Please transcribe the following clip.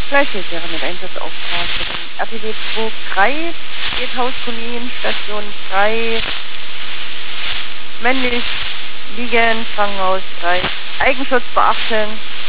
Gleiches wäre mit Einsatzauftrag für den RTW 23, geht Hauskolonien, Station 3, männlich liegen, Krankenhaus 3, Eigenschutz beachten.